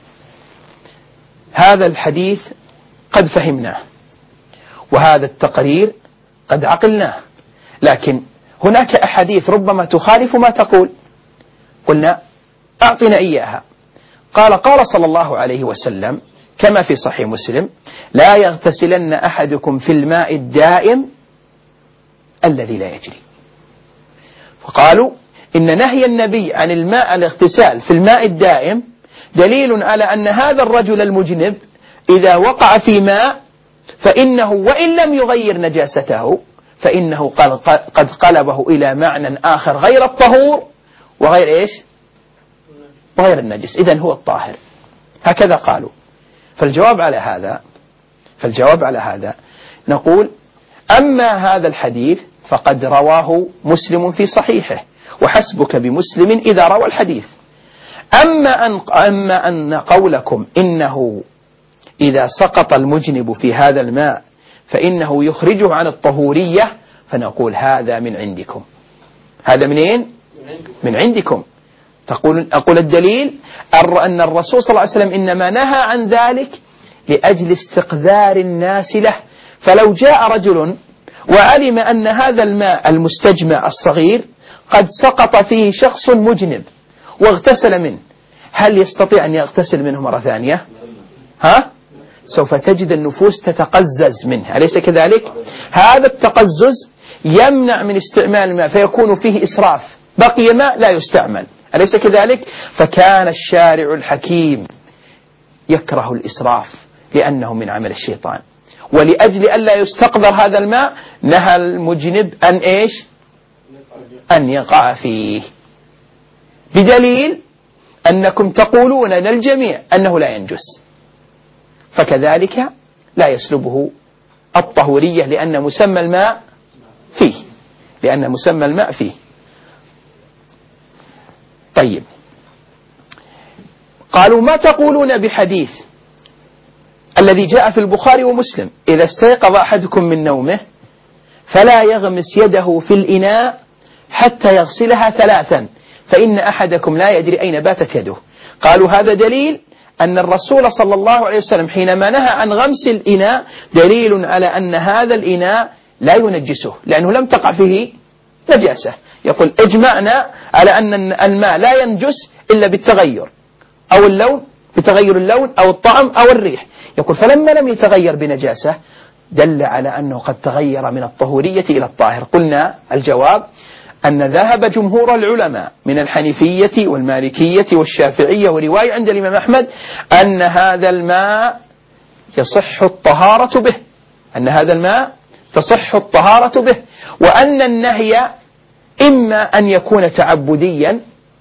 هذا الحديث قد فهمناه وهذا التقرير قد عقلناه، لكن هناك أحاديث ربما تخالف ما تقول. قلنا: أعطنا إياها. قال قال صلى الله عليه وسلم كما في صحيح مسلم: لا يغتسلن أحدكم في الماء الدائم الذي لا يجري. فقالوا إن نهي النبي عن الماء الاغتسال في الماء الدائم دليل على أن هذا الرجل المجنب إذا وقع في ماء فإنه وإن لم يغير نجاسته فإنه قد قلبه إلى معنى آخر غير الطهور وغير إيش؟ وغير النجس، إذن هو الطاهر. هكذا قالوا. فالجواب على هذا فالجواب على هذا نقول: أما هذا الحديث فقد رواه مسلم في صحيحه، وحسبك بمسلم إذا روى الحديث. أما أن, أما أن قولكم إنه إذا سقط المجنب في هذا الماء فإنه يخرجه عن الطهورية، فنقول هذا من عندكم. هذا منين؟ من عندكم. تقول أقول الدليل أن الرسول صلى الله عليه وسلم إنما نهى عن ذلك لأجل استقذار الناس له. فلو جاء رجل وعلم أن هذا الماء المستجمع الصغير قد سقط فيه شخص مجنب واغتسل منه، هل يستطيع أن يغتسل منه مرة ثانية؟ ها؟ سوف تجد النفوس تتقزز منه، أليس كذلك؟ هذا التقزز يمنع من استعمال الماء فيكون فيه إسراف، بقي ماء لا يستعمل، أليس كذلك؟ فكان الشارع الحكيم يكره الإسراف لأنه من عمل الشيطان، ولأجل ألا يستقذر هذا الماء نهى المجنب أن إيش؟ أن يقع فيه، بدليل أنكم تقولون للجميع أنه لا ينجس، فكذلك لا يسلبه الطهورية لأن مسمى الماء فيه لأن مسمى الماء فيه. طيب، قالوا: ما تقولون بحديث الذي جاء في البخاري ومسلم: إذا استيقظ أحدكم من نومه فلا يغمس يده في الإناء حتى يغسلها ثلاثا فإن أحدكم لا يدري أين باتت يده. قالوا هذا دليل أن الرسول صلى الله عليه وسلم حينما نهى عن غمس الإناء دليل على أن هذا الإناء لا ينجسه لأنه لم تقع فيه نجاسة. يقول: اجمعنا على أن الماء لا ينجس إلا بالتغير أو اللون، بتغير اللون أو الطعم أو الريح. يقول: فلما لم يتغير بنجاسة دل على أنه قد تغير من الطهورية إلى الطاهر. قلنا الجواب أن ذهب جمهور العلماء من الحنيفية والمالكية والشافعية ورواية عند الإمام أحمد أن هذا الماء يصح الطهارة به أن هذا الماء تصح الطهارة به وأن النهي إما أن يكون تعبديا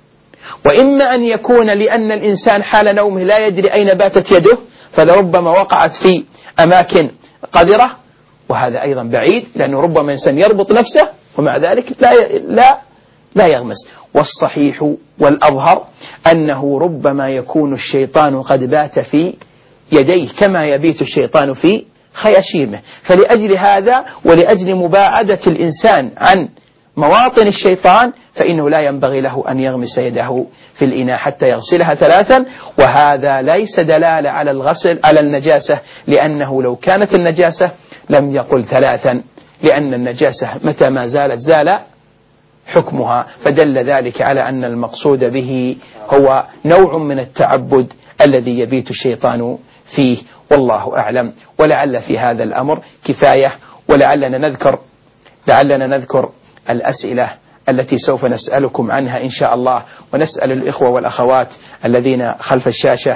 وإما أن يكون لأن الإنسان حال نومه لا يدري أين باتت يده فلربما وقعت في أماكن قذرة، وهذا أيضا بعيد لأنه ربما إنسان يربط نفسه ومع ذلك لا لا لا يغمس. والصحيح والأظهر أنه ربما يكون الشيطان قد بات في يديه كما يبيت الشيطان في خياشيمه، فلأجل هذا ولأجل مباعدة الإنسان عن مواطن الشيطان فإنه لا ينبغي له أن يغمس يده في الإناء حتى يغسلها ثلاثا. وهذا ليس دلالة على الغسل على النجاسة، لأنه لو كانت النجاسة لم يقل ثلاثا، لأن النجاسة متى ما زالت زال حكمها، فدل ذلك على أن المقصود به هو نوع من التعبد الذي يبيت الشيطان فيه، والله أعلم. ولعل في هذا الأمر كفاية، ولعلنا نذكر لعلنا نذكر الأسئلة التي سوف نسألكم عنها إن شاء الله، ونسأل الإخوة والأخوات الذين خلف الشاشة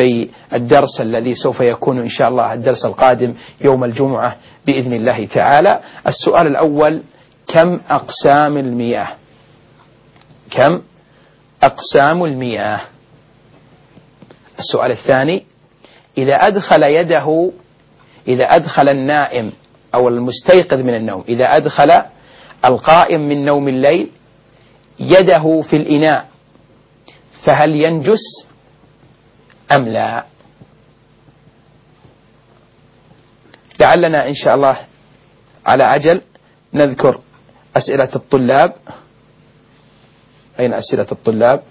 بالدرس الذي سوف يكون إن شاء الله الدرس القادم يوم الجمعة بإذن الله تعالى. السؤال الأول: كم أقسام المياه؟ كم أقسام المياه؟ السؤال الثاني: إذا أدخل يده إذا أدخل النائم أو المستيقظ من النوم إذا أدخل القائم من نوم الليل يده في الإناء فهل ينجس أم لا؟ لعلنا إن شاء الله على عجل نذكر أسئلة الطلاب. أين أسئلة الطلاب؟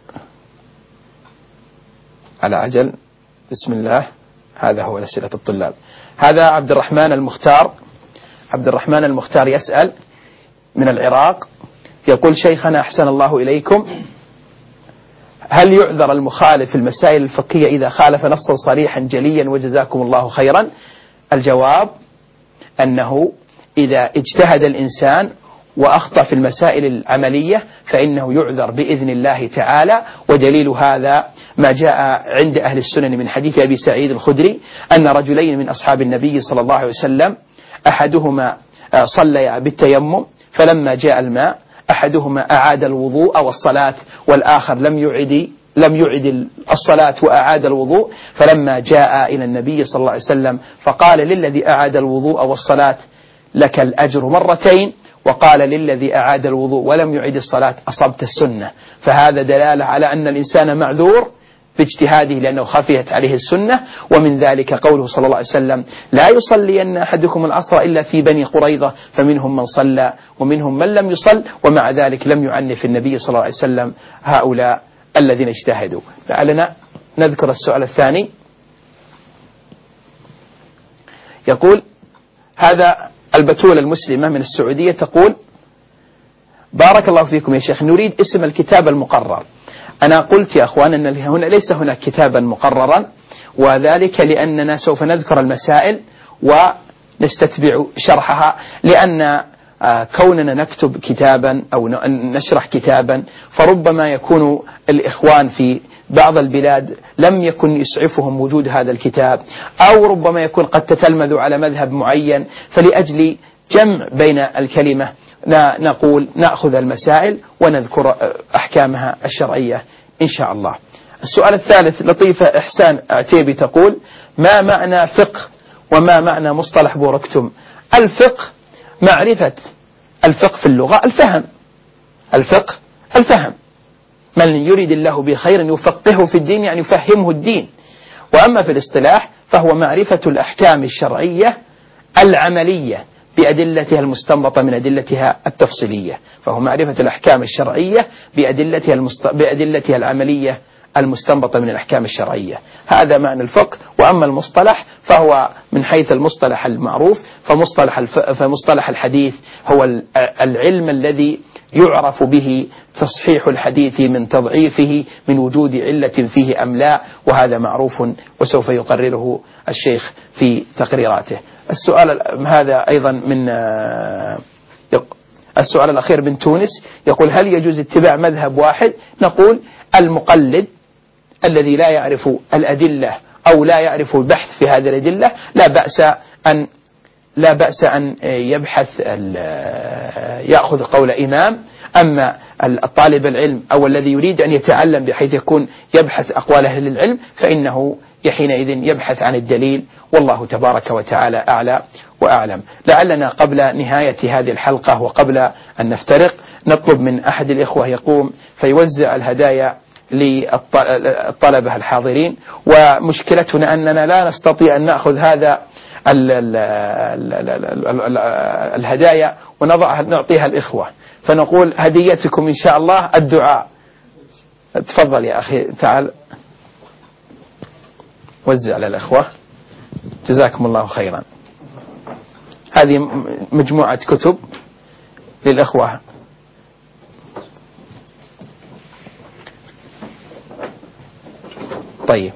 على عجل. بسم الله. هذا هو أسئلة الطلاب. هذا عبد الرحمن المختار. عبد الرحمن المختار يسأل من العراق، يقول: شيخنا أحسن الله إليكم، هل يعذر المخالف في المسائل الفقهية إذا خالف نصا صريحا جليا وجزاكم الله خيرا؟ الجواب أنه إذا اجتهد الإنسان وأخطأ في المسائل العملية فإنه يعذر بإذن الله تعالى، ودليل هذا ما جاء عند أهل السنن من حديث أبي سعيد الخدري أن رجلين من أصحاب النبي صلى الله عليه وسلم أحدهما صلى بالتيمم، فلما جاء الماء أحدهما أعاد الوضوء والصلاة، والآخر لم يعد لم يعد الصلاة وأعاد الوضوء، فلما جاء إلى النبي صلى الله عليه وسلم فقال للذي أعاد الوضوء والصلاة: لك الأجر مرتين، وقال للذي أعاد الوضوء ولم يعد الصلاة: أصبت السنة. فهذا دلالة على أن الإنسان معذور باجتهاده لأنه خفيت عليه السنة. ومن ذلك قوله صلى الله عليه وسلم: لا يصلين أحدكم العصر إلا في بني قريظة، فمنهم من صلى ومنهم من لم يصل، ومع ذلك لم يعنف النبي صلى الله عليه وسلم هؤلاء الذين اجتهدوا. لعلنا نذكر السؤال الثاني. يقول هذا البتولة المسلمة من السعودية تقول: بارك الله فيكم يا شيخ، نريد اسم الكتاب المقرر. أنا قلت يا أخوان أن هنا ليس هناك كتابا مقررا، وذلك لأننا سوف نذكر المسائل ونستتبع شرحها، لأن كوننا نكتب كتابا أو نشرح كتابا فربما يكون الإخوان في بعض البلاد لم يكن يسعفهم وجود هذا الكتاب، أو ربما يكون قد تتلمذوا على مذهب معين، فلأجل جمع بين الكلمة نقول نأخذ المسائل ونذكر أحكامها الشرعية إن شاء الله. السؤال الثالث لطيفة إحسان عتيبي تقول: ما معنى فقه وما معنى مصطلح بوركتم؟ الفقه معرفة، الفقه في اللغة الفهم، الفقه الفهم، من يريد الله بخير يفقهه في الدين يعني يفهمه الدين. وأما في الاصطلاح فهو معرفة الأحكام الشرعية العملية بأدلتها المستنبطة من أدلتها التفصيلية، فهو معرفة الأحكام الشرعية بأدلتها, المست... بأدلتها العملية المستنبطة من الأحكام الشرعية. هذا معنى الفقه. وأما المصطلح فهو من حيث المصطلح المعروف، فمصطلح, الف... فمصطلح الحديث هو العلم الذي يعرف به تصحيح الحديث من تضعيفه من وجود علة فيه أم لا، وهذا معروف وسوف يقرره الشيخ في تقريراته. السؤال هذا أيضا من السؤال الأخير من تونس يقول: هل يجوز اتباع مذهب واحد؟ نقول المقلد الذي لا يعرف الأدلة أو لا يعرف البحث في هذه الأدلة لا بأس أن لا بأس أن يبحث يأخذ قول إمام. أما الطالب العلم أو الذي يريد أن يتعلم بحيث يكون يبحث أقوال أهل العلم فإنه حينئذ يبحث عن الدليل، والله تبارك وتعالى أعلى وأعلم. لعلنا قبل نهاية هذه الحلقة وقبل أن نفترق نطلب من أحد الإخوة يقوم فيوزع الهدايا للطلبة الحاضرين. ومشكلتنا أننا لا نستطيع أن نأخذ هذا ال ال ال ال ال الهدايا ونضعها نعطيها الإخوة، فنقول هديتكم إن شاء الله الدعاء. تفضل يا أخي، تعال وزع على الإخوة، جزاكم الله خيرا. هذه مجموعة كتب للإخوة. طيب،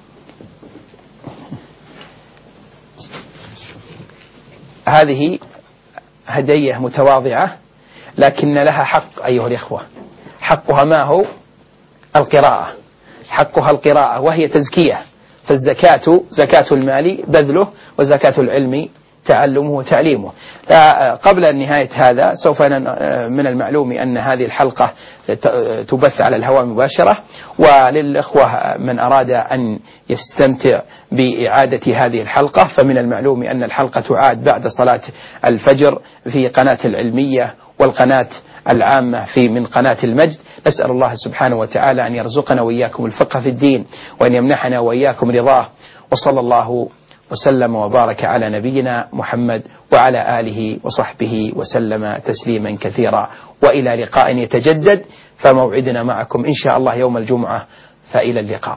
هذه هدية متواضعة لكن لها حق أيها الإخوة. حقها ما هو؟ القراءة، حقها القراءة وهي تزكية، فالزكاة زكاة المال بذله وزكاة العلم تعلمه وتعليمه. قبل نهاية هذا سوف من المعلوم أن هذه الحلقة تبث على الهواء مباشرة، وللإخوة من أراد أن يستمتع بإعادة هذه الحلقة فمن المعلوم أن الحلقة تعاد بعد صلاة الفجر في قناة العلمية والقناة العامة في من قناة المجد. نسأل الله سبحانه وتعالى أن يرزقنا وإياكم الفقه في الدين وأن يمنحنا وإياكم رضاه، وصلى الله وسلم وبارك على نبينا محمد وعلى آله وصحبه وسلم تسليما كثيرا، وإلى لقاء يتجدد، فموعدنا معكم إن شاء الله يوم الجمعة، فإلى اللقاء.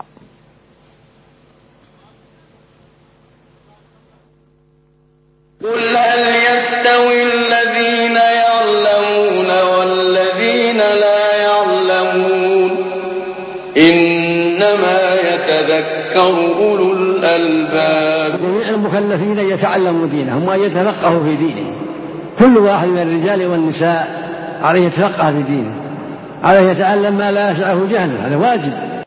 قل هل يستوي الذين يعلمون والذين لا يعلمون إنما يتذكر أولو الألباب.
جميع المكلفين يتعلموا دينهم وأن يتفقهوا في دينهم، كل واحد من الرجال والنساء عليه يتفقه في دينه، عليه يتعلم ما لا يسعه جهله، هذا واجب.